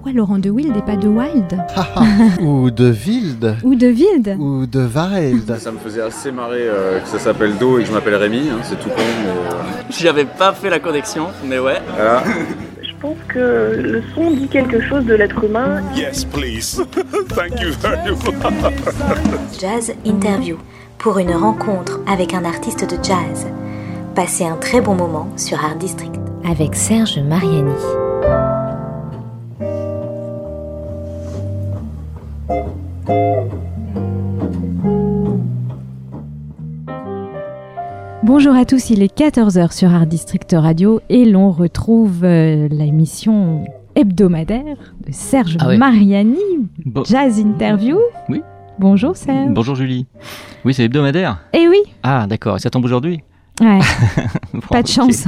pourquoi Laurent de Wild et pas de Wild? Ou de Wild. Ou de Wild. Ou de Wild. Ça me faisait assez marrer que ça s'appelle Do et que je m'appelle Rémi, c'est tout con. Mais... J'avais pas fait la connexion, mais ouais. Voilà. Je pense que le son dit quelque chose de l'être humain. Yes, please. Thank you very much. Jazz Interview, pour une rencontre avec un artiste de jazz. Passez un très bon moment sur Art District avec Serge Mariani. Bonjour à tous, il est 14h sur Art District Radio et l'on retrouve l'émission hebdomadaire de Serge Mariani, Jazz Interview. Oui. Bonjour Serge. Bonjour Julie. Oui, c'est hebdomadaire. Eh oui. Ah d'accord, et ça tombe aujourd'hui? Ouais. Bon, pas de chance.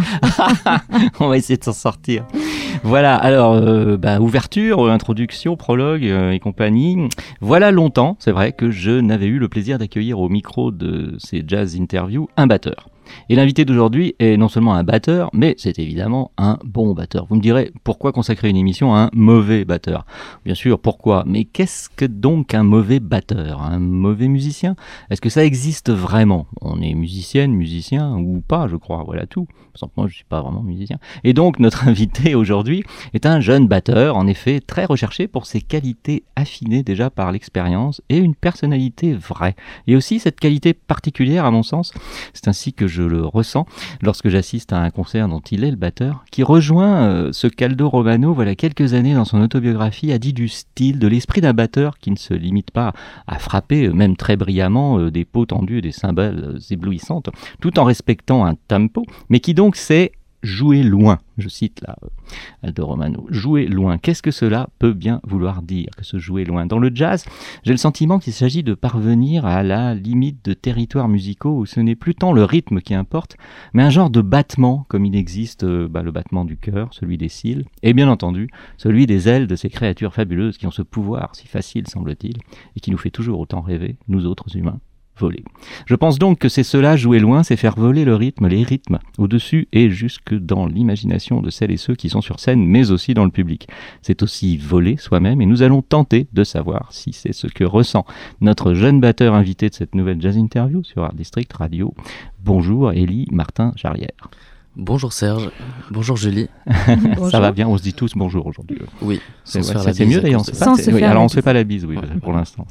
On va essayer de s'en sortir. Voilà, alors ouverture, introduction, prologue et compagnie. Voilà longtemps, c'est vrai, que je n'avais eu le plaisir d'accueillir au micro de ces Jazz Interviews un batteur. Et l'invité d'aujourd'hui est non seulement un batteur, mais c'est évidemment un bon batteur. Vous me direz, pourquoi consacrer une émission à un mauvais batteur? Bien sûr, pourquoi? Mais qu'est-ce que donc un mauvais batteur? Un mauvais musicien? Est-ce que ça existe vraiment? On est musicienne, musicien ou pas, je crois, voilà tout. Par exemple, moi, je ne suis pas vraiment musicien. Et donc, notre invité aujourd'hui est un jeune batteur, en effet, très recherché pour ses qualités affinées déjà par l'expérience et une personnalité vraie. Et aussi cette qualité particulière, à mon sens, c'est ainsi que je le ressens lorsque j'assiste à un concert dont il est le batteur, qui rejoint ce qu'Aldo Romano, voilà quelques années dans son autobiographie, a dit du style, de l'esprit d'un batteur qui ne se limite pas à frapper, même très brillamment, des peaux tendues et des cymbales éblouissantes, tout en respectant un tempo, mais qui donc sait jouer loin. Je cite là Aldo Romano. Jouer loin. Qu'est-ce que cela peut bien vouloir dire, que se jouer loin? Dans le jazz, j'ai le sentiment qu'il s'agit de parvenir à la limite de territoires musicaux où ce n'est plus tant le rythme qui importe, mais un genre de battement, comme il existe le battement du cœur, celui des cils, et bien entendu, celui des ailes de ces créatures fabuleuses qui ont ce pouvoir si facile, semble-t-il, et qui nous fait toujours autant rêver, nous autres humains. Voler. Je pense donc que c'est cela, jouer loin, c'est faire voler le rythme, les rythmes, au-dessus et jusque dans l'imagination de celles et ceux qui sont sur scène, mais aussi dans le public. C'est aussi voler soi-même, et nous allons tenter de savoir si c'est ce que ressent notre jeune batteur invité de cette nouvelle Jazz Interview sur Art District Radio. Bonjour Élie Martin-Jarrière. Bonjour Serge, bonjour Julie. Bonjour. Ça va bien, on se dit tous bonjour aujourd'hui. Oui, c'est mieux d'ailleurs. Alors on se fait pas la bise, oui, pour l'instant.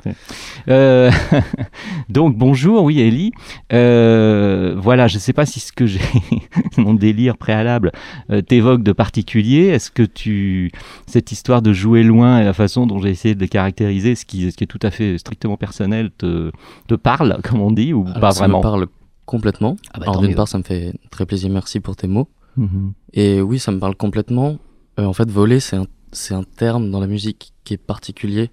Donc bonjour, oui Élie. Voilà, je sais pas si ce que j'ai, mon délire préalable, t'évoque de particulier. Est-ce que cette histoire de jouer loin et la façon dont j'ai essayé de le caractériser, ce qui est tout à fait strictement personnel, te parle, comme on dit, ou alors, pas vraiment? Ça me parle complètement. Alors d'une part, ça me fait très plaisir, merci pour tes mots. Et oui, ça me parle complètement. En fait, voler, c'est un terme dans la musique qui est particulier.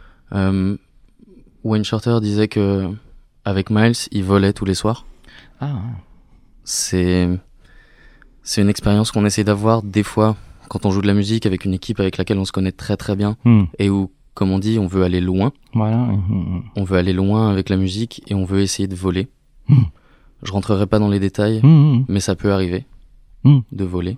Wayne Shorter disait que avec Miles, il volait tous les soirs. C'est une expérience qu'on essaie d'avoir des fois quand on joue de la musique avec une équipe avec laquelle on se connaît très très bien et où, comme on dit, on veut aller loin. Voilà. On veut aller loin avec la musique et on veut essayer de voler. Je rentrerai pas dans les détails, mais ça peut arriver de voler.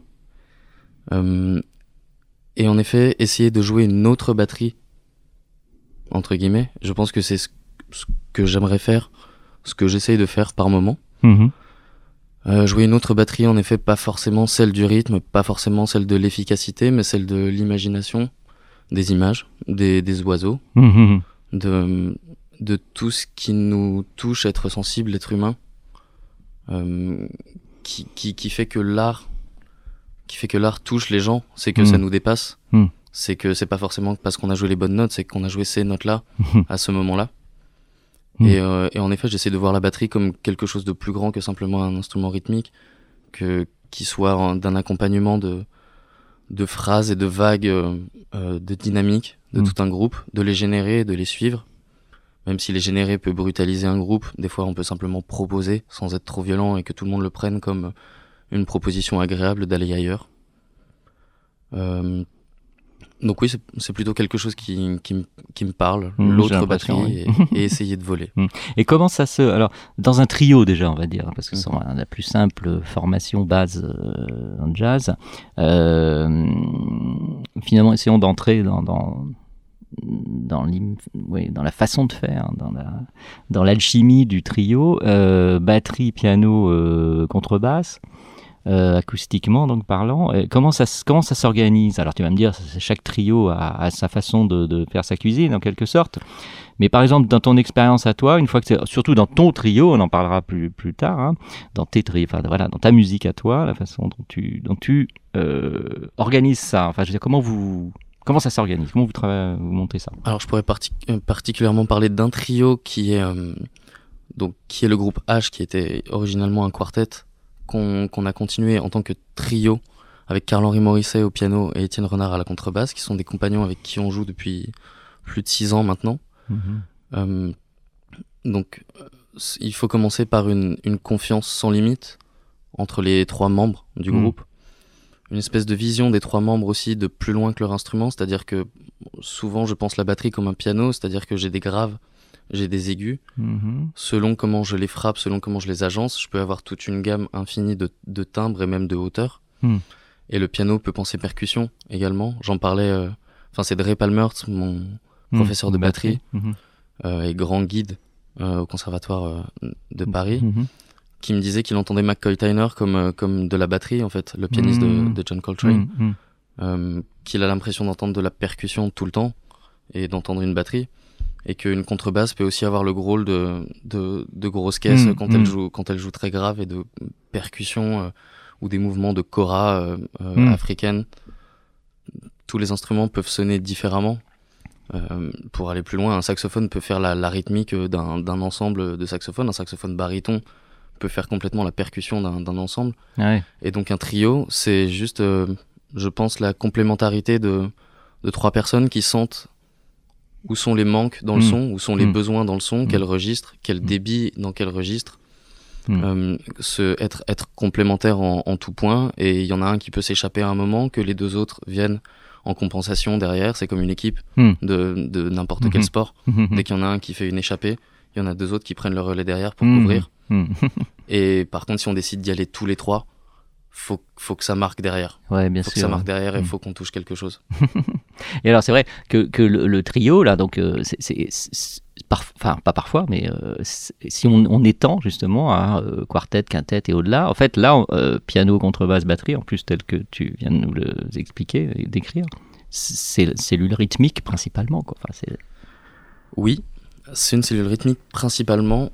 Et en effet, essayer de jouer une autre batterie, entre guillemets, je pense que c'est ce que j'aimerais faire, ce que j'essaye de faire par moment. Jouer une autre batterie, en effet, pas forcément celle du rythme, pas forcément celle de l'efficacité, mais celle de l'imagination, des images, des oiseaux, de tout ce qui nous touche, être sensible, être humain. Qui fait que l'art touche les gens, c'est que ça nous dépasse, c'est que c'est pas forcément parce qu'on a joué les bonnes notes, c'est qu'on a joué ces notes là à ce moment là et en effet j'essaie de voir la batterie comme quelque chose de plus grand que simplement un instrument rythmique, qui soit d'un accompagnement de phrases et de vagues, de dynamique de tout un groupe, de les générer, de les suivre. Même si les générer peut brutaliser un groupe, des fois on peut simplement proposer sans être trop violent et que tout le monde le prenne comme une proposition agréable d'aller ailleurs. Donc oui, c'est plutôt quelque chose qui me parle, l'autre batterie, et essayer de voler. Et comment ça se... Alors, dans un trio déjà, on va dire, parce que c'est la plus simple formation base en jazz, finalement, essayons d'entrer dans la façon de faire, dans l'alchimie du trio, batterie, piano, contrebasse, acoustiquement donc parlant. Comment ça s'organise? Alors tu vas me dire, chaque trio a sa façon de faire sa cuisine en quelque sorte, mais par exemple dans ton expérience à toi, une fois que surtout dans ton trio, on en parlera plus tard, hein, dans tes trios, enfin voilà, dans ta musique à toi, la façon dont tu organises ça, enfin je veux dire, comment ça s'organise? Comment vous montez ça? Alors je pourrais particulièrement parler d'un trio qui est le groupe H, qui était originalement un quartet qu'on a continué en tant que trio avec Carl-Henri Morisset au piano et Étienne Renard à la contrebasse, qui sont des compagnons avec qui on joue depuis plus de 6 ans maintenant. Donc il faut commencer par une confiance sans limite entre les 3 membres du groupe. Une espèce de vision des 3 membres aussi de plus loin que leur instrument, c'est-à-dire que souvent je pense la batterie comme un piano, c'est-à-dire que j'ai des graves, j'ai des aigus, selon comment je les frappe, selon comment je les agence, je peux avoir toute une gamme infinie de timbres et même de hauteurs. Et le piano peut penser percussion également. J'en parlais, c'est Dre Palmert, mon professeur de batterie et grand guide au conservatoire de Paris, qui me disait qu'il entendait McCoy Tyner comme de la batterie, en fait, le pianiste de John Coltrane, qu'il a l'impression d'entendre de la percussion tout le temps et d'entendre une batterie, et qu'une contrebasse peut aussi avoir le rôle de grosse caisse quand elle joue très grave, et de percussion ou des mouvements de kora africaine. Tous les instruments peuvent sonner différemment. Pour aller plus loin, un saxophone peut faire la rythmique d'un ensemble de saxophones, un saxophone baryton peut faire complètement la percussion d'un ensemble. Et donc un trio, c'est juste, je pense, la complémentarité de 3 personnes qui sentent où sont les manques dans le son, où sont les besoins dans le son, quel registre, quel débit dans quel registre. Être complémentaire en tout point, et il y en a un qui peut s'échapper à un moment, que les 2 autres viennent en compensation derrière. C'est comme une équipe de n'importe quel sport. Dès qu'il y en a un qui fait une échappée, il y en a 2 autres qui prennent le relais derrière pour couvrir. Et par contre, si on décide d'y aller tous les 3, faut que ça marque derrière. Ouais, bien faut sûr. Que ça marque derrière, et il faut qu'on touche quelque chose. Et alors c'est vrai que le trio là, donc pas parfois, mais si on étend justement à quartet, quintet et au-delà, en fait là, piano, contrebasse, batterie, en plus tel que tu viens de nous le expliquer et décrire, c'est cellule rythmique principalement, quoi. Enfin, oui, c'est une cellule rythmique principalement,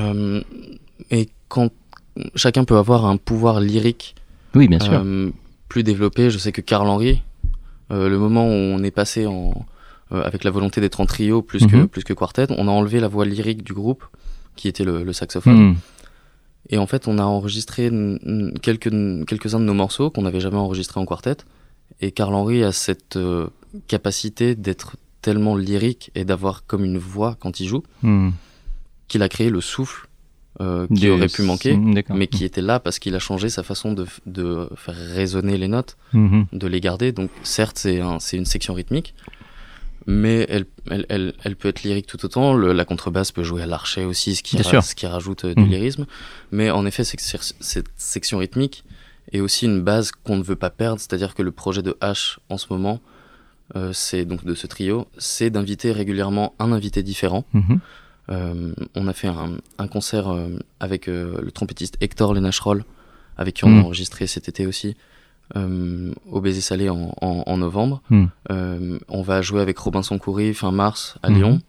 et quand chacun peut avoir un pouvoir lyrique, oui, bien sûr, plus développé. Je sais que Carl-Henri, le moment où on est passé avec la volonté d'être en trio plus que quartet, on a enlevé la voix lyrique du groupe, qui était le saxophone. Et en fait, on a enregistré quelques-uns de nos morceaux qu'on n'avait jamais enregistrés en quartet. Et Carl-Henri a cette capacité d'être tellement lyrique et d'avoir comme une voix quand il joue, qu'il a créé le souffle qui aurait pu manquer, mais qui était là parce qu'il a changé sa façon de faire résonner les notes, de les garder. Donc certes, c'est une section rythmique, mais elle peut être lyrique tout autant. La contrebasse peut jouer à l'archet aussi, ce qui rajoute du lyrisme. Mais en effet, cette section rythmique est aussi une base qu'on ne veut pas perdre. C'est-à-dire que le projet de H en ce moment, c'est donc de ce trio, c'est d'inviter régulièrement un invité différent. On a fait un concert avec le trompettiste Hector Lenachroll, avec qui on a enregistré cet été aussi, au Baiser Salé en novembre. On va jouer avec Robinson Coury fin mars à Lyon.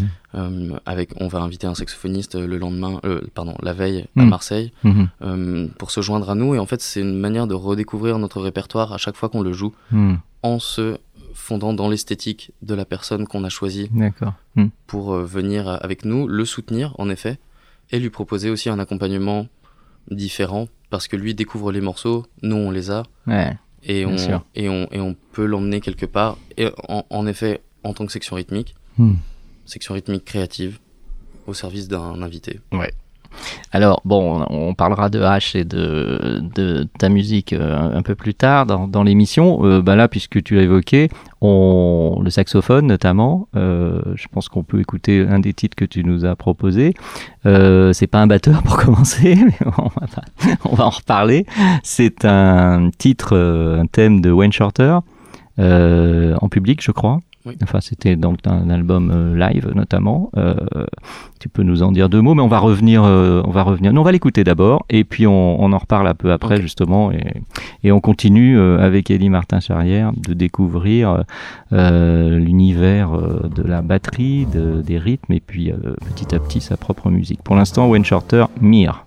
On va inviter un saxophoniste la veille à Marseille, pour se joindre à nous. Et en fait, c'est une manière de redécouvrir notre répertoire à chaque fois qu'on le joue, en se fondant dans l'esthétique de la personne qu'on a choisie pour venir avec nous, le soutenir en effet, et lui proposer aussi un accompagnement différent, parce que lui découvre les morceaux, nous on les a, et on peut l'emmener quelque part, et en effet en tant que section rythmique créative au service d'un invité. Alors, bon, on parlera de H et de ta musique un peu plus tard dans l'émission. Là, puisque tu l'as évoqué, le saxophone notamment, je pense qu'on peut écouter un des titres que tu nous as proposé. C'est pas un batteur pour commencer, mais on va en reparler. C'est un titre, un thème de Wayne Shorter, en public, je crois. Oui. Enfin, c'était donc un album live notamment. Tu peux nous en dire 2 mots, mais on va revenir. Non, on va l'écouter d'abord, et puis on en reparle un peu après, justement, et on continue avec Élie Martin-Charrière de découvrir l'univers de la batterie, des rythmes, et puis petit à petit sa propre musique. Pour l'instant, Wayne Shorter, Mir.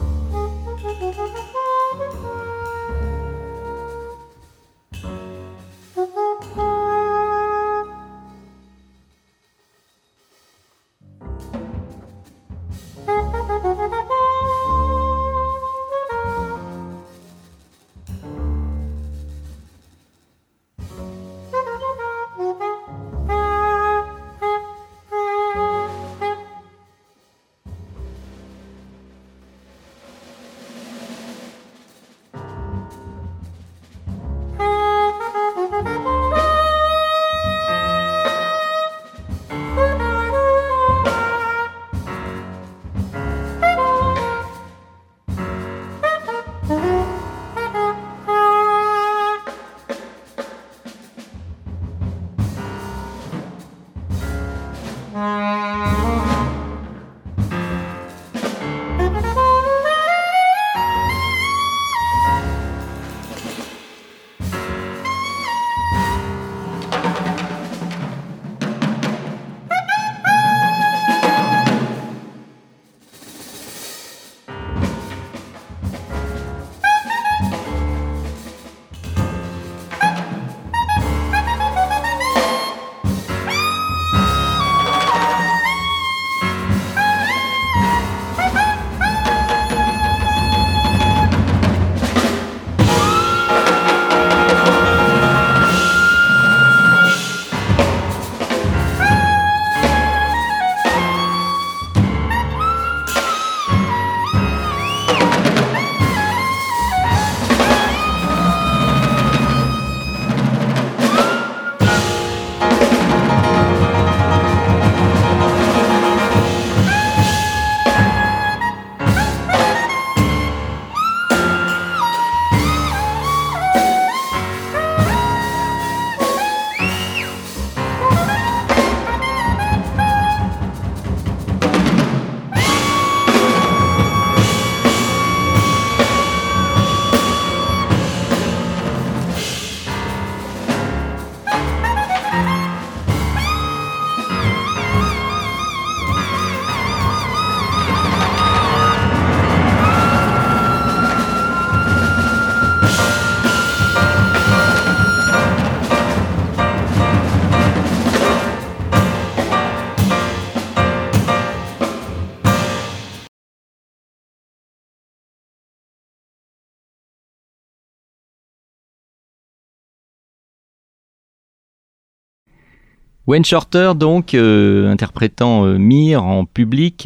Wayne Shorter, donc, interprétant Mir en public,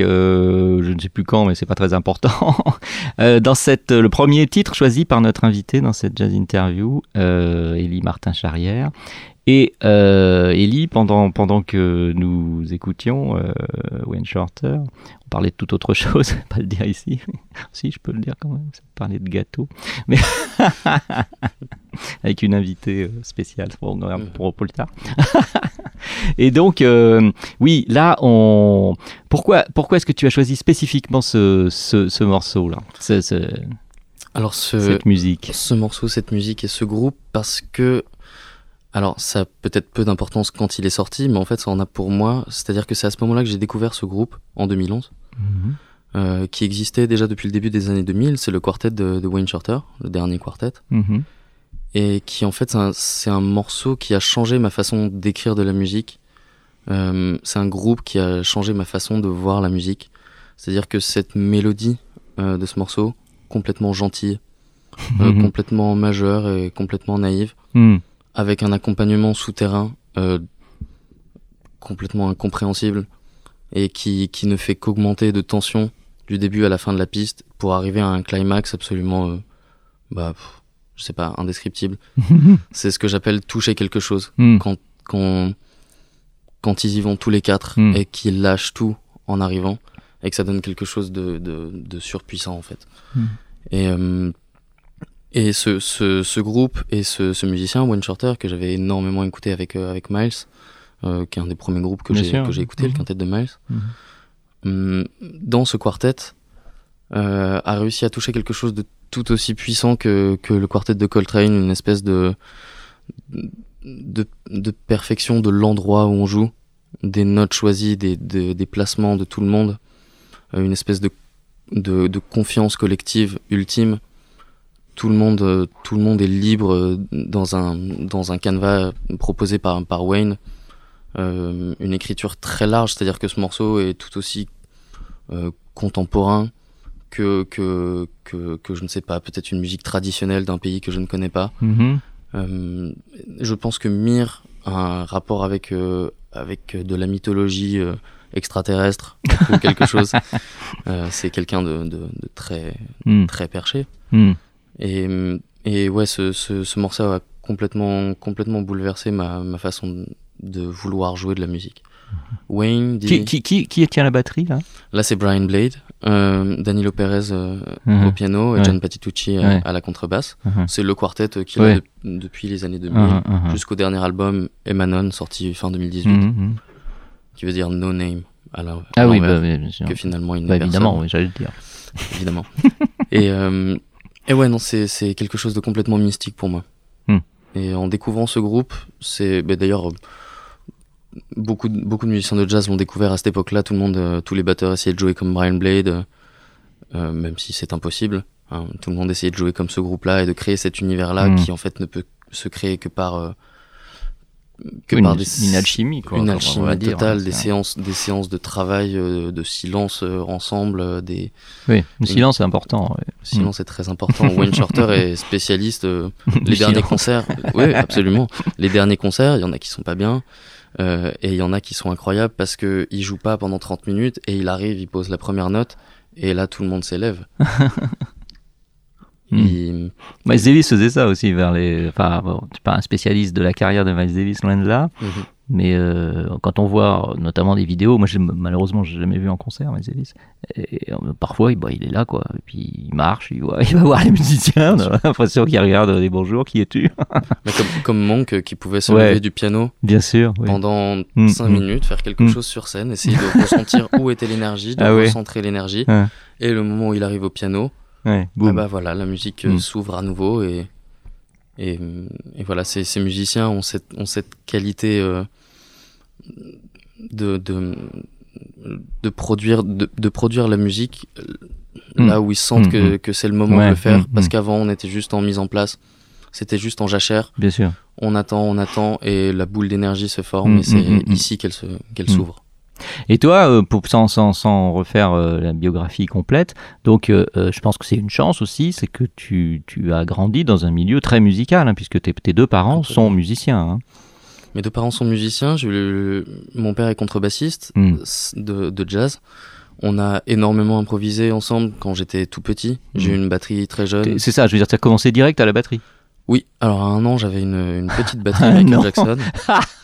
je ne sais plus quand, mais c'est pas très important, dans le premier titre choisi par notre invité dans cette jazz interview, Élie Martin-Charrière. Et Élie, pendant que nous écoutions Wayne Shorter, on parlait de toute autre chose, je ne vais pas le dire ici, si je peux le dire quand même, ça parlait de gâteau, mais avec une invitée spéciale pour plus tard. Et donc, oui, là, pourquoi est-ce que tu as choisi spécifiquement ce morceau-là, Alors cette musique, ce morceau, cette musique et ce groupe, parce que alors, ça a peut-être peu d'importance quand il est sorti, mais en fait, ça en a pour moi. C'est-à-dire que c'est à ce moment-là que j'ai découvert ce groupe, en 2011, qui existait déjà depuis le début des années 2000. C'est le quartet de Wayne Shorter, le dernier quartet. Et qui, en fait, c'est un morceau qui a changé ma façon d'écrire de la musique. C'est un groupe qui a changé ma façon de voir la musique. C'est-à-dire que cette mélodie de ce morceau, complètement gentille, complètement majeure et complètement naïve, avec un accompagnement souterrain complètement incompréhensible et qui ne fait qu'augmenter de tension du début à la fin de la piste pour arriver à un climax absolument, je sais pas, indescriptible. C'est ce que j'appelle toucher quelque chose. Quand ils y vont tous les quatre et qu'ils lâchent tout en arrivant et que ça donne quelque chose de surpuissant en fait. Et ce groupe et ce musicien, Wayne Shorter, que j'avais énormément écouté avec Miles, qui est un des premiers groupes que j'ai écouté, le quintet de Miles, dans ce quartet, a réussi à toucher quelque chose de tout aussi puissant que le quartet de Coltrane, une espèce de perfection de l'endroit où on joue, des notes choisies, des placements de tout le monde, une espèce de confiance collective ultime. Tout le monde est libre dans un canevas proposé par Wayne, une écriture très large, c'est-à-dire que ce morceau est tout aussi contemporain que je ne sais pas, peut-être une musique traditionnelle d'un pays que je ne connais pas. Je pense que Mir a un rapport avec de la mythologie extraterrestre ou quelque chose. C'est quelqu'un de très très perché. Et ouais, ce morceau a complètement bouleversé ma façon de vouloir jouer de la musique. Wayne dit... Qui tient la batterie là ? Là c'est Brian Blade, Danilo Perez au piano et John Patitucci à la contrebasse. C'est le quartet qu'il a depuis les années 2000 jusqu'au dernier album Emanon sorti fin 2018, qui veut dire No Name à l'envers, bien sûr. Que finalement il n'est personne. Évidemment, oui, j'allais le dire. Évidemment. Et ouais, non, c'est quelque chose de complètement mystique pour moi. Et en découvrant ce groupe, c'est d'ailleurs beaucoup de musiciens de jazz l'ont découvert à cette époque-là. Tous les batteurs essayaient de jouer comme Brian Blade, même si c'est impossible. Hein. Tout le monde essayait de jouer comme ce groupe-là et de créer cet univers-là qui en fait ne peut se créer que par une alchimie, quoi. Une alchimie totale, des séances de travail, de silence ensemble, Oui, le silence est important. Le silence est très important. Wayne Shorter est spécialiste. Les derniers concerts, oui, absolument. Les derniers concerts, il y en a qui sont pas bien, et il y en a qui sont incroyables parce que il joue pas pendant 30 minutes et il arrive, il pose la première note et là tout le monde s'élève. Miles Davis faisait ça aussi je suis pas un spécialiste de la carrière de Miles Davis, loin de là, mais quand on voit notamment des vidéos, moi malheureusement j'ai jamais vu en concert Miles Davis, et parfois il est là quoi, et puis il marche, il va voir les musiciens, on a l'impression qu'il regarde les bonjours, qui es-tu? Mais comme Monk qui pouvait se lever du piano, bien sûr, pendant 5 minutes, faire quelque chose sur scène, essayer de ressentir où était l'énergie, de recentrer l'énergie, et le moment où il arrive au piano, voilà, la musique s'ouvre à nouveau et voilà, ces musiciens ont cette qualité de produire la musique là où ils sentent que c'est le moment de le faire, parce qu'avant on était juste en mise en place, c'était juste en jachère. Bien sûr. On attend et la boule d'énergie se forme et c'est ici qu'elle s'ouvre. Et toi, sans refaire la biographie complète, donc je pense que c'est une chance aussi, c'est que tu as grandi dans un milieu très musical, hein, puisque tes deux parents sont musiciens. Hein. Mes deux parents sont musiciens. Mon père est contrebassiste de jazz. On a énormément improvisé ensemble quand j'étais tout petit. J'ai eu une batterie très jeune. C'est ça, je veux dire, tu as commencé direct à la batterie. Oui, alors à 1 an, j'avais une petite batterie Michael Jackson. Pardon ?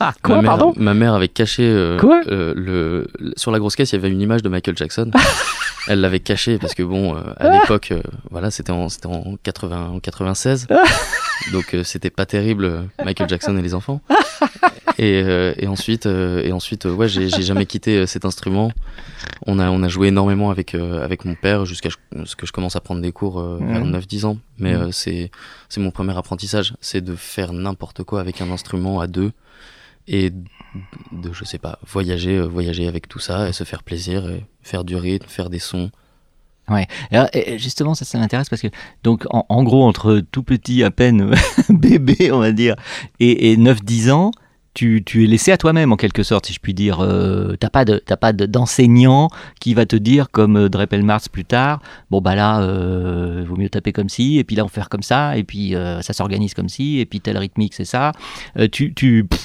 Ma mère avait caché sur la grosse caisse, il y avait une image de Michael Jackson. Elle l'avait caché parce que à l'époque, c'était en 96, donc c'était pas terrible Michael Jackson et les enfants. Et ensuite, j'ai jamais quitté cet instrument. On a joué énormément avec mon père jusqu'à ce que je commence à prendre des cours vers 9-10 ans. Mais c'est mon premier apprentissage, c'est de faire n'importe quoi avec un instrument à deux et de, je sais pas, voyager avec tout ça et se faire plaisir et faire du rythme, faire des sons. Ouais. Alors, justement, ça m'intéresse parce que, donc, en gros, entre tout petit, à peine bébé, on va dire, et 9-10 ans, tu es laissé à toi-même, en quelque sorte, si je puis dire. T'as pas d'enseignant qui va te dire, comme Drepelmarz plus tard, bon, bah là, vaut mieux taper comme ci, et puis là, on va faire comme ça, et puis ça s'organise comme ci, et puis telle rythmique, c'est ça.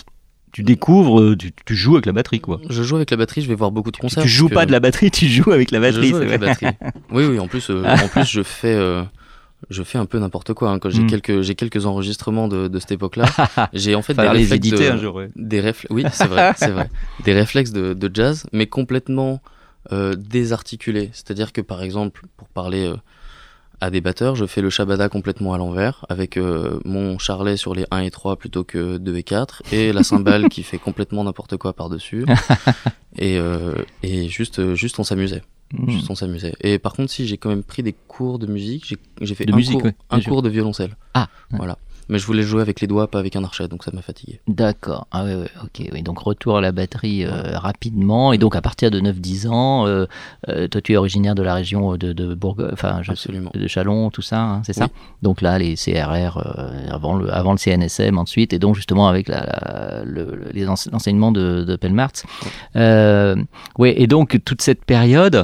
tu découvres, tu joues avec la batterie, quoi. Je joue avec la batterie, je vais voir beaucoup de concerts. Tu joues pas de la batterie, tu joues avec la batterie. Je joue avec la batterie. Oui, en plus je fais un peu n'importe quoi. Hein. Quand j'ai quelques enregistrements de cette époque-là, j'ai en fait des réflexes oui, c'est vrai. Des réflexes de jazz, mais complètement désarticulés. C'est-à-dire que par exemple, pour parler à des batteurs, je fais le shabada complètement à l'envers, avec mon charlet sur les 1 et 3 plutôt que 2 et 4, et la cymbale qui fait complètement n'importe quoi par-dessus. et juste on s'amusait. Juste on s'amusait. Et par contre, si j'ai quand même pris des cours de musique, j'ai fait un cours de violoncelle. Ah, voilà. Mais je voulais jouer avec les doigts, pas avec un archet, donc ça m'a fatigué. D'accord. Ah ouais, ok. Oui. Donc retour à la batterie rapidement. Et donc à partir de 9-10 ans, toi tu es originaire de la région de Bourgogne, de Châlons, tout ça, hein, c'est ça? Donc là, les CRR avant le CNSM ensuite, et donc justement avec l'enseignement de Pelmarts. Et donc toute cette période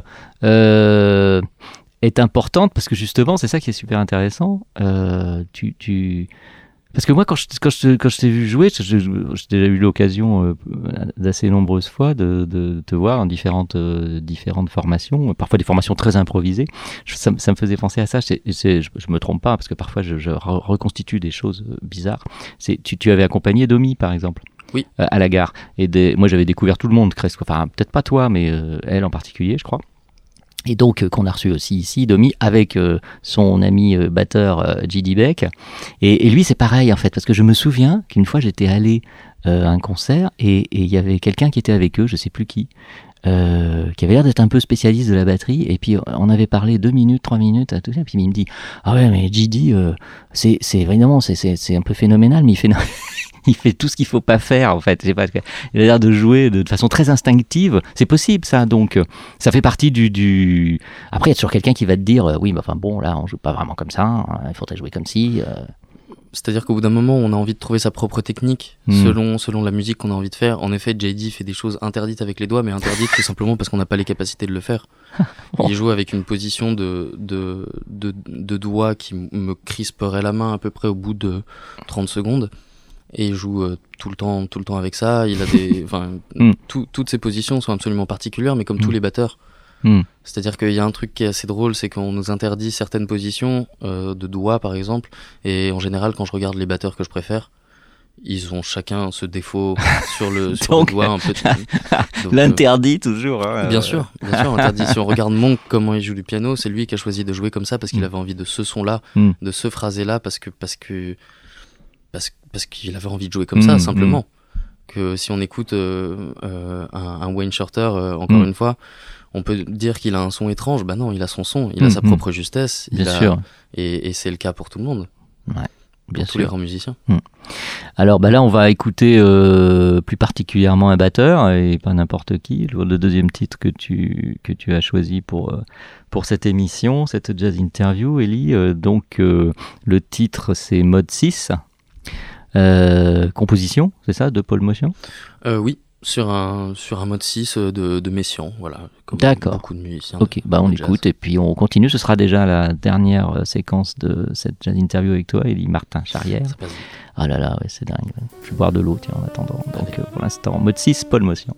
est importante parce que justement, c'est ça qui est super intéressant. Parce que moi, quand je t'ai vu jouer, j'ai déjà eu l'occasion d'assez nombreuses fois de te voir en différentes formations, parfois des formations très improvisées. Ça me faisait penser à ça. Je me trompe pas, parce que parfois je reconstitue des choses bizarres. Tu avais accompagné Domi, par exemple. Oui. À la gare. Et moi, j'avais découvert tout le monde, presque. Enfin, peut-être pas toi, mais elle en particulier, je crois. Et donc, qu'on a reçu aussi ici, Domi, avec son ami batteur J.D. Beck. Et lui, c'est pareil, en fait, parce que je me souviens qu'une fois, j'étais allé à un concert et il y avait quelqu'un qui était avec eux, je sais plus qui avait l'air d'être un peu spécialiste de la batterie. Et puis, on avait parlé 2 minutes, 3 minutes, à tout ça. Et puis, il me dit, ah ouais, mais J.D., c'est évidemment, c'est un peu phénoménal, mais il fait tout ce qu'il faut pas faire, en fait. Il a l'air de jouer de façon très instinctive. C'est possible, ça. Donc, ça fait partie du... Après, il y a toujours quelqu'un qui va te dire, oui, mais enfin bon, là, on joue pas vraiment comme ça. Hein, il faudrait jouer comme ci. C'est-à-dire qu'au bout d'un moment, on a envie de trouver sa propre technique selon la musique qu'on a envie de faire. En effet, JD fait des choses interdites avec les doigts, mais interdites tout simplement parce qu'on n'a pas les capacités de le faire. Il joue avec une position de doigt qui me crisperait la main à peu près au bout de 30 secondes. Et il joue tout le temps avec ça. Il a toutes ses positions sont absolument particulières, mais comme tous les batteurs. C'est-à-dire qu'il y a un truc qui est assez drôle, c'est qu'on nous interdit certaines positions de doigts, par exemple. Et en général, quand je regarde les batteurs que je préfère, ils ont chacun ce défaut sur le doigt un peu. Donc, l'interdit toujours. Hein, bien sûr, interdit. Si on regarde Monk, comment il joue du piano, c'est lui qui a choisi de jouer comme ça parce qu'il avait envie de ce son-là, de ce phrasé-là, parce qu'il avait envie de jouer comme ça, simplement. Que si on écoute un Wayne Shorter, encore une fois, on peut dire qu'il a un son étrange. Bah non, il a son son, il a sa propre justesse. Bien sûr. Et c'est le cas pour tout le monde. Ouais, bien sûr. Tous les grands musiciens. Alors là, on va écouter plus particulièrement un batteur, et pas n'importe qui. Le deuxième titre que tu as choisi pour cette émission, cette jazz interview, Ellie. Donc, le titre, c'est Mode 6. Composition, c'est ça, de Paul Motion? Oui, sur un mode 6 de Messiaen, voilà, comme beaucoup de musiciens. Ok, on écoute et puis on continue. Ce sera déjà la dernière séquence de cette jazz interview avec toi, Élie Martin Charrière. Ça passe vite. Ah là là, ouais, c'est dingue. Je vais boire de l'eau, tiens, en attendant. Donc pour l'instant, mode 6, Paul Motion.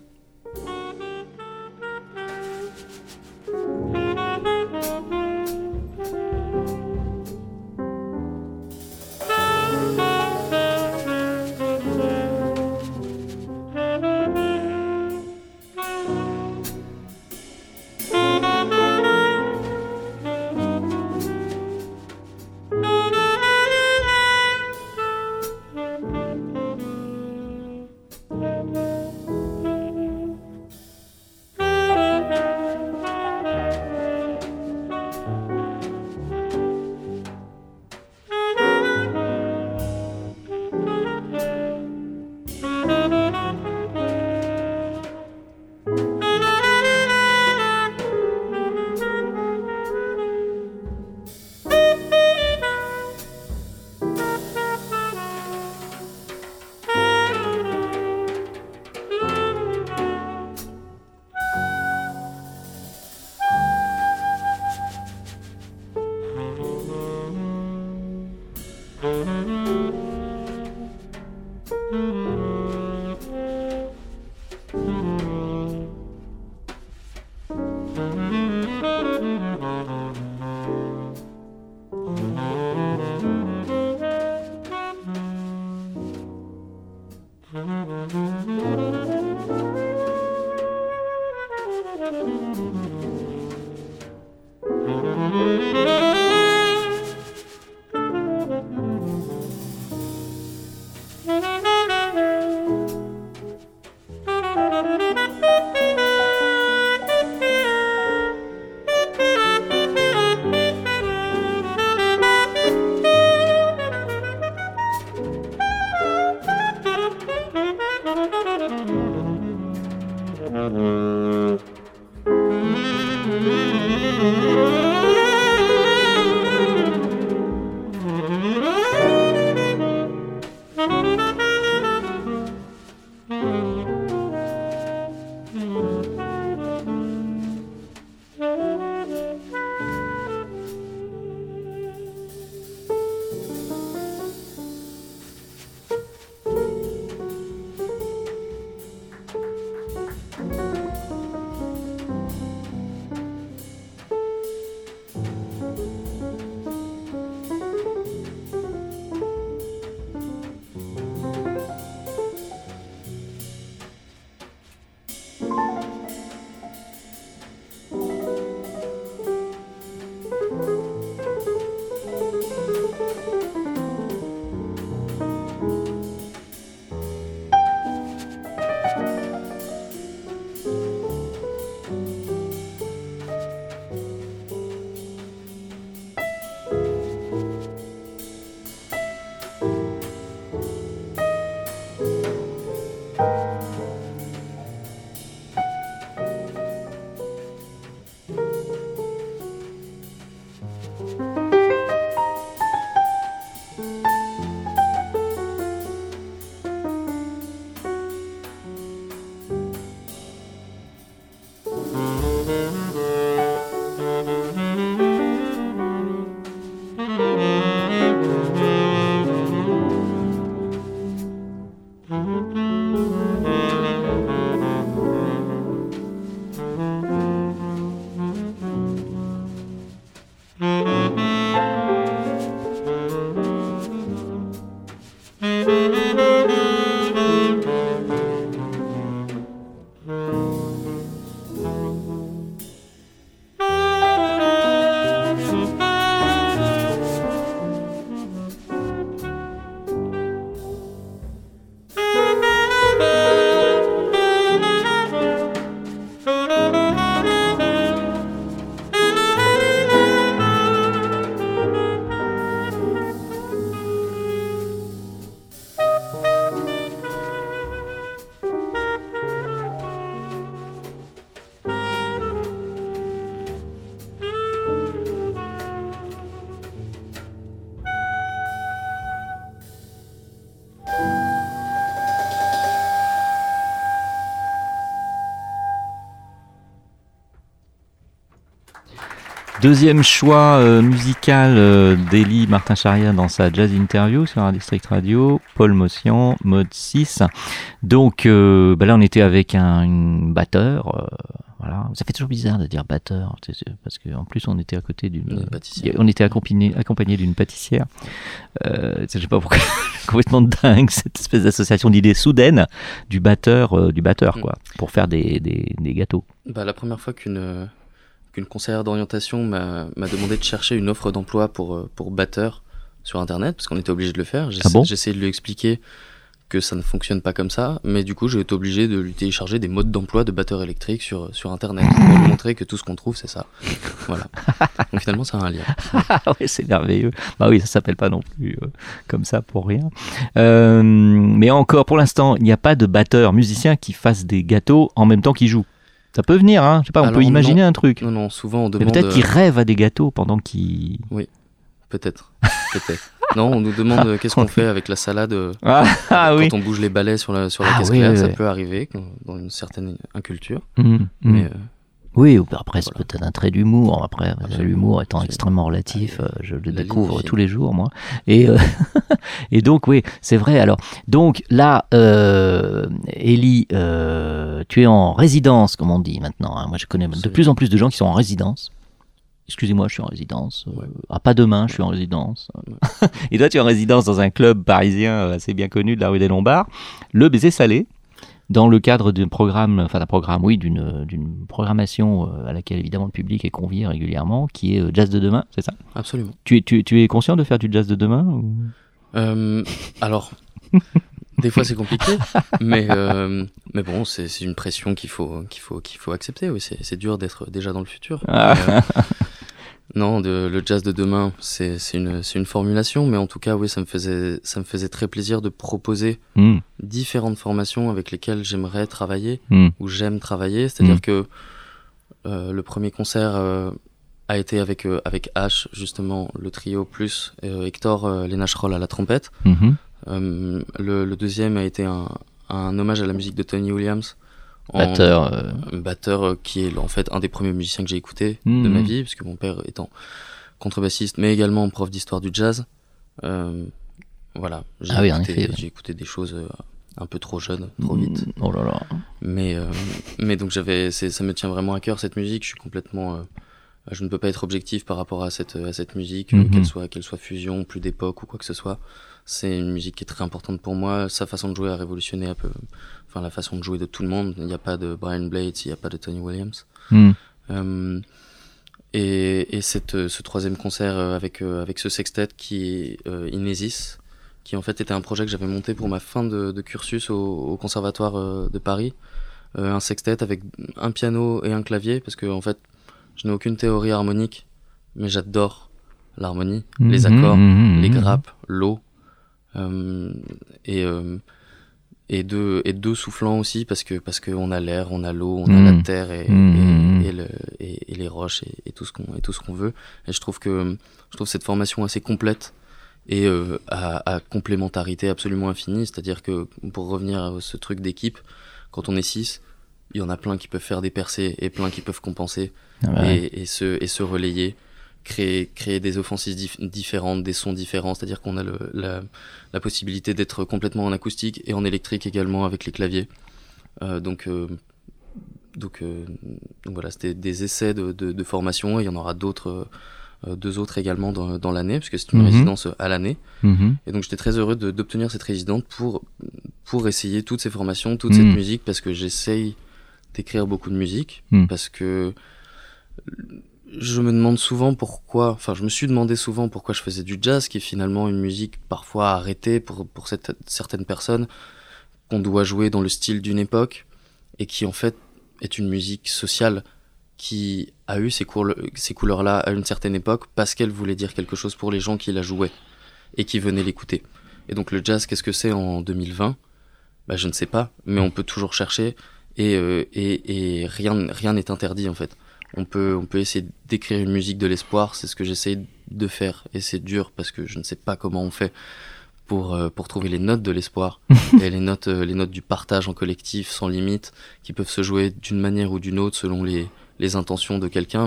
Deuxième choix musical d'Élie Martin-Charrière dans sa jazz interview sur Art District Radio, Paul Mossian, mode 6. Donc là on était avec un batteur, voilà. Ça fait toujours bizarre de dire batteur, parce qu'en plus on était à côté on était accompagné d'une pâtissière. Je sais pas pourquoi, complètement dingue cette espèce d'association d'idées soudaine du batteur quoi, pour faire des gâteaux. La première fois qu'une conseillère d'orientation m'a demandé de chercher une offre d'emploi pour batteur sur internet, parce qu'on était obligé de le faire. J'ai essayé de lui expliquer que ça ne fonctionne pas comme ça, mais du coup j'ai été obligé de lui télécharger des modes d'emploi de batteur électrique sur internet pour lui montrer que tout ce qu'on trouve c'est ça. Voilà. Donc finalement ça a un lien. Oui, c'est merveilleux. Bah oui, ça s'appelle pas non plus comme ça pour rien. Mais encore pour l'instant, il n'y a pas de batteur musicien qui fasse des gâteaux en même temps qu'il joue. Ça peut venir, hein. Je sais pas, on peut imaginer un truc. Non, souvent on demande. Mais peut-être qu'il rêve à des gâteaux pendant qu'il. Oui, peut-être. Non, on nous demande qu'est-ce qu'on fait avec la salade quand on bouge les balais sur la caisse claire. Ça peut arriver dans une certaine inculture. Mais oui, après c'est peut-être un trait d'humour. Après, l'humour étant extrêmement relatif, je le découvre tous les jours, moi. Et donc, oui, c'est vrai. Alors, donc là, Élie, tu es en résidence, comme on dit maintenant. Hein. Moi, je connais de plus en plus de gens qui sont en résidence. Excusez-moi, je suis en résidence. Pas demain, je suis en résidence. Et toi, tu es en résidence dans un club parisien assez bien connu de la rue des Lombards, le Baiser Salé, dans le cadre d'une programmation à laquelle évidemment le public est convié régulièrement, qui est Jazz de demain, c'est ça ? Absolument. Tu es conscient de faire du jazz de demain ou... Alors, des fois c'est compliqué, mais bon, c'est une pression qu'il faut accepter. Oui, c'est dur d'être déjà dans le futur. Non, le jazz de demain, c'est une formulation, mais en tout cas, oui, ça me faisait très plaisir de proposer différentes formations avec lesquelles j'aimerais travailler ou j'aime travailler. C'est-à-dire que le premier concert a été avec H, justement, le trio, plus Hector Lenachroll à la trompette. Le deuxième a été un hommage à la musique de Tony Williams. Batteur qui est en fait un des premiers musiciens que j'ai écouté de ma vie, puisque mon père étant contrebassiste mais également prof d'histoire du jazz. Voilà, j'ai écouté des choses un peu trop jeune, trop vite. Oh là là. Mais donc ça me tient vraiment à cœur cette musique. Je suis complètement je ne peux pas être objectif par rapport à cette musique, qu'elle soit fusion, plus d'époque ou quoi que ce soit. C'est une musique qui est très importante pour moi. Sa façon de jouer a révolutionné un peu, la façon de jouer de tout le monde. Il n'y a pas de Brian Blades, il n'y a pas de Tony Williams. Et ce troisième concert avec ce sextet qui est Inésis, qui en fait était un projet que j'avais monté pour ma fin de cursus au Conservatoire de Paris. Un sextet avec un piano et un clavier, parce que en fait, je n'ai aucune théorie harmonique, mais j'adore l'harmonie, les accords, les grappes, l'eau. Et deux soufflants aussi, parce que on a l'air, on a l'eau, on a la terre et les roches et tout ce qu'on veut. Et je trouve cette formation assez complète et à complémentarité absolument infinie. C'est-à-dire que pour revenir à ce truc d'équipe, quand on est 6, il y en a plein qui peuvent faire des percées et plein qui peuvent compenser et se relayer. Créer des offensives différentes, des sons différents, c'est-à-dire qu'on a la possibilité d'être complètement en acoustique et en électrique également avec les claviers. Donc voilà, c'était des essais de formation, et il y en aura deux autres également dans l'année, puisque c'est une résidence à l'année. Et donc j'étais très heureux d'obtenir cette résidence pour essayer toutes ces formations, toute cette musique, parce que j'essaye d'écrire beaucoup de musique, parce que je me suis demandé souvent pourquoi je faisais du jazz, qui est finalement une musique parfois arrêtée pour certaines personnes, qu'on doit jouer dans le style d'une époque, et qui en fait est une musique sociale qui a eu ces couleurs-là à une certaine époque, parce qu'elle voulait dire quelque chose pour les gens qui la jouaient et qui venaient l'écouter. Et donc le jazz, qu'est-ce que c'est en 2020 ? Je ne sais pas, mais on peut toujours chercher, et rien n'est interdit en fait. On peut essayer d'écrire une musique de l'espoir, c'est ce que j'essaye de faire, et c'est dur parce que je ne sais pas comment on fait pour trouver les notes de l'espoir et les notes du partage en collectif sans limite, qui peuvent se jouer d'une manière ou d'une autre selon les intentions de quelqu'un, mais qu'on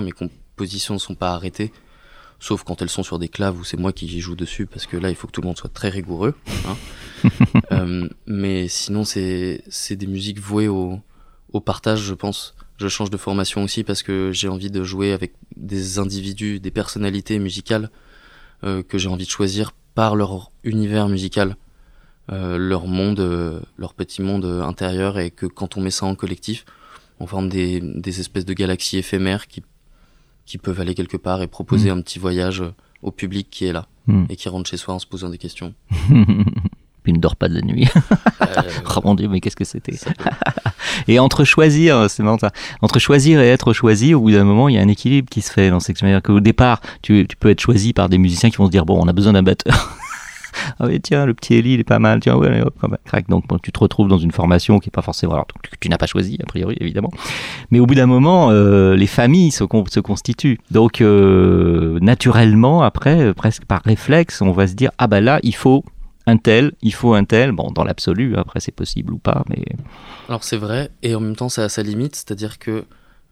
positions ne sont pas arrêtées, sauf quand elles sont sur des claves où c'est moi qui joue dessus, parce que là il faut que tout le monde soit très rigoureux, hein. Mais sinon c'est des musiques vouées au partage, je pense. Je change de formation aussi parce que j'ai envie de jouer avec des individus, des personnalités musicales que j'ai envie de choisir par leur univers musical, leur monde, leur petit monde intérieur, et que quand on met ça en collectif, on forme des espèces de galaxies éphémères qui peuvent aller quelque part et proposer un petit voyage au public qui est là et qui rentre chez soi en se posant des questions. Puis ne dort pas de la nuit. Oh mon Dieu, mais qu'est-ce que c'était. Et entre choisir, c'est marrant ça, entre choisir et être choisi, au bout d'un moment, il y a un équilibre qui se fait. C'est-à-dire qu'au départ, tu peux être choisi par des musiciens qui vont se dire, bon, on a besoin d'un batteur. Ah oui, tiens, le petit Eli, il est pas mal, tiens, ouais, allez, hop, crac. Donc bon, tu te retrouves dans une formation qui est pas forcément, alors tu n'as pas choisi, a priori, évidemment. Mais au bout d'un moment, les familles se constituent. Donc, naturellement, après, presque par réflexe, on va se dire, ah ben là, il faut un tel. Bon, dans l'absolu, après, c'est possible ou pas, mais... Alors, c'est vrai, et en même temps, ça a sa limite, c'est-à-dire que...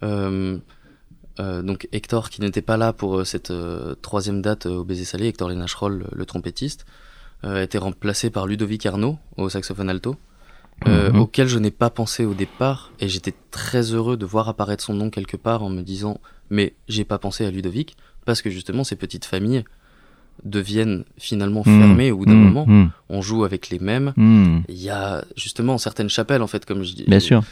donc Hector, qui n'était pas là pour cette troisième date au Baiser Salé, Hector Lénacheroll, le trompettiste, a été remplacé par Ludovic Arnaud au saxophone alto, auquel je n'ai pas pensé au départ, et j'étais très heureux de voir apparaître son nom quelque part en me disant mais j'ai pas pensé à Ludovic, parce que justement ces petites familles deviennent finalement fermées au bout d'un moment. On joue avec les mêmes, il y a justement certaines chapelles en fait, comme je dis. Bien sûr.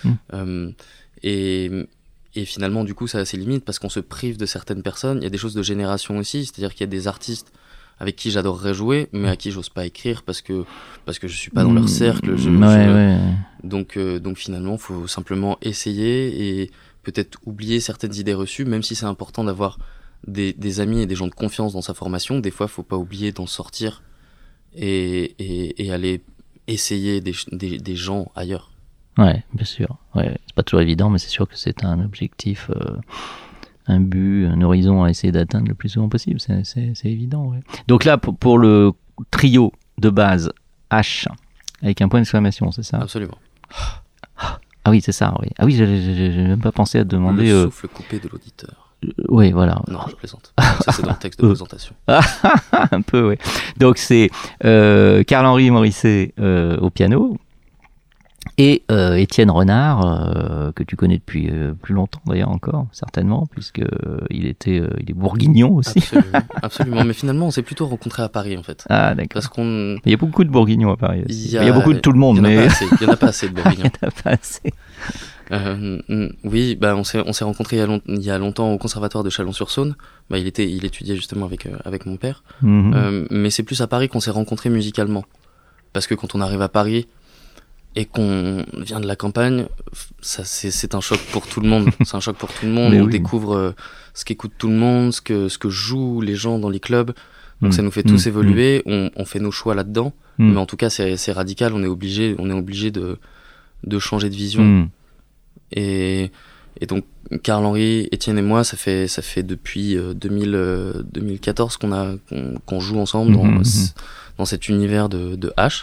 Et finalement, du coup, ça a ses limites parce qu'on se prive de certaines personnes. Il y a des choses de génération aussi, c'est-à-dire qu'il y a des artistes avec qui j'adorerais jouer, mais à qui j'ose pas écrire parce que je suis pas dans leur cercle. Donc finalement, il faut simplement essayer et peut-être oublier certaines idées reçues, même si c'est important d'avoir des amis et des gens de confiance dans sa formation. Des fois, il faut pas oublier d'en sortir et aller essayer des gens ailleurs. Ouais, bien sûr. Ouais, c'est pas toujours évident, mais c'est sûr que c'est un objectif, un but, un horizon à essayer d'atteindre le plus souvent possible. C'est évident. Ouais. Donc là, pour le trio de base H, avec un point d'exclamation, c'est ça ? Absolument. Ah oui, c'est ça. Oui. Ah oui, j'ai même pas pensé à te demander. Le souffle coupé de l'auditeur. Oui, voilà. Non, je plaisante. Ça, c'est dans le texte de présentation. Un peu, oui. Donc c'est Carl-Henri Morisset au piano. Et Étienne Renard, que tu connais depuis plus longtemps d'ailleurs encore, certainement, puisque il est bourguignon aussi. Absolument. Mais finalement, on s'est plutôt rencontrés à Paris en fait. Ah d'accord. Parce qu'il y a beaucoup de bourguignons à Paris. Il y a beaucoup de tout le monde, mais il y en a pas assez de bourguignons. Il y en a pas assez. Oui, on s'est rencontrés il y a longtemps au conservatoire de Chalon-sur-Saône. Il étudiait justement avec mon père. Mais c'est plus à Paris qu'on s'est rencontrés musicalement. Parce que quand on arrive à Paris et qu'on vient de la campagne, c'est un choc pour tout le monde. C'est un choc pour tout le monde. On découvre ce qu'écoute tout le monde, ce que jouent les gens dans les clubs. Donc ça nous fait tous évoluer. On fait nos choix là-dedans. Mais en tout cas, c'est radical. On est obligé de changer de vision. Et donc Carl-Henri, Étienne et moi, ça fait depuis 2014 qu'on joue ensemble dans cet univers de H.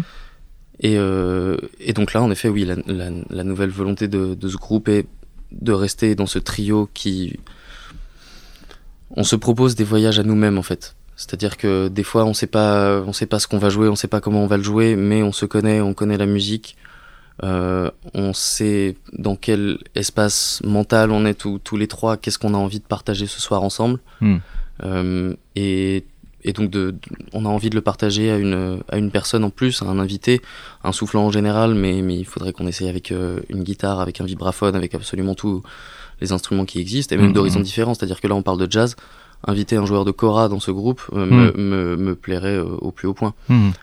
Et donc là, en effet, oui, la nouvelle volonté de ce groupe est de rester dans ce trio on se propose des voyages à nous-mêmes en fait. C'est-à-dire que des fois, on sait pas ce qu'on va jouer, on sait pas comment on va le jouer, mais on se connaît, on connaît la musique. On sait dans quel espace mental on est tous les trois, qu'est-ce qu'on a envie de partager ce soir ensemble, et donc on a envie de le partager à une personne en plus, à un invité, un soufflant en général, mais il faudrait qu'on essaye avec une guitare, avec un vibraphone, avec absolument tous les instruments qui existent, et même d'horizons différents. C'est-à-dire que là on parle de jazz, inviter un joueur de kora dans ce groupe me plairait au plus haut point.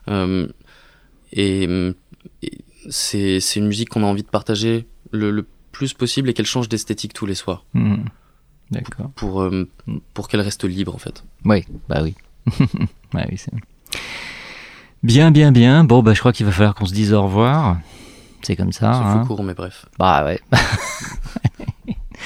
Et c'est une musique qu'on a envie de partager le plus possible et qu'elle change d'esthétique tous les soirs. D'accord. Pour qu'elle reste libre en fait. Oui, bah oui. Ouais, oui, c'est... Bien. Bon, je crois qu'il va falloir qu'on se dise au revoir. C'est comme ça. C'est fou court, mais bref. Bah ouais.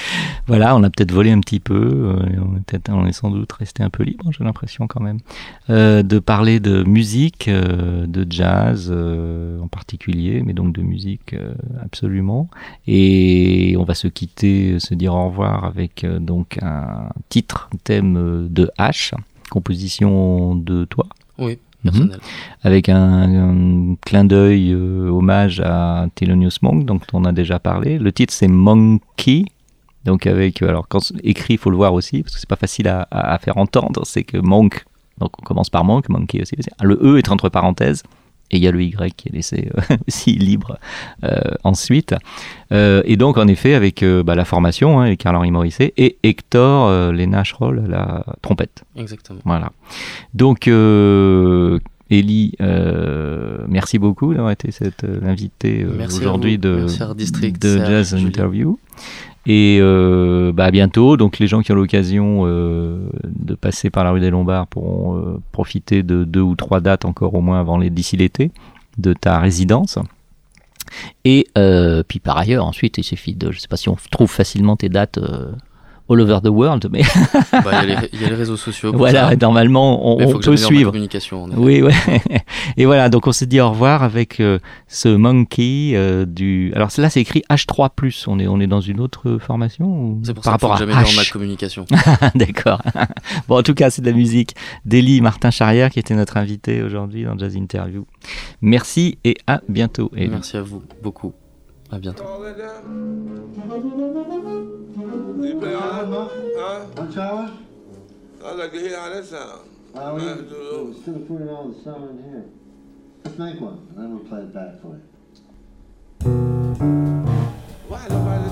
Voilà, on a peut-être volé un petit peu, on est sans doute resté un peu libre, j'ai l'impression quand même, de parler de musique, de jazz en particulier, mais donc de musique absolument. Et on va se quitter, se dire au revoir avec donc un titre, un thème de H, composition de toi. Oui. Personnel. Avec un clin d'œil hommage à Thelonious Monk, dont on a déjà parlé. Le titre c'est Monkey. Donc alors quand écrit, il faut le voir aussi, parce que c'est pas facile à faire entendre. C'est que Monk, donc on commence par Monk, Monkey aussi. Le E est entre parenthèses, et il y a le Y qui est laissé aussi libre ensuite. Et donc en effet, avec la formation, avec Carl-Henri Morisset, et Hector Lenachroll à la trompette. Exactement. Voilà. Donc Élie, merci beaucoup d'avoir été l'invité aujourd'hui de Jazz Interview. Et à bientôt. Donc les gens qui ont l'occasion de passer par la rue des Lombards pourront profiter de 2 ou 3 dates encore au moins d'ici l'été de ta résidence. Et puis par ailleurs ensuite il suffit je sais pas si on trouve facilement tes dates all over the world, mais il y a les réseaux sociaux. Voilà, ça. Normalement, on peut suivre. Communication, oui, ouais. Et voilà, donc on se dit au revoir avec ce Monkey Alors là, c'est écrit H3+. On est dans une autre formation ou... C'est pour par ça rapport qu'il faut à jamais dire en ma communication. D'accord. Bon, en tout cas, c'est de la musique d'Élie Martin-Charrière qui était notre invité aujourd'hui dans Jazz Interview. Merci et à bientôt. Et merci à vous beaucoup. À bientôt. You play all that? Huh? Charlie? I'd like to hear how that sounds. We're still putting all the sound in here. Let's make one, and then we'll play it back for you. Why nobody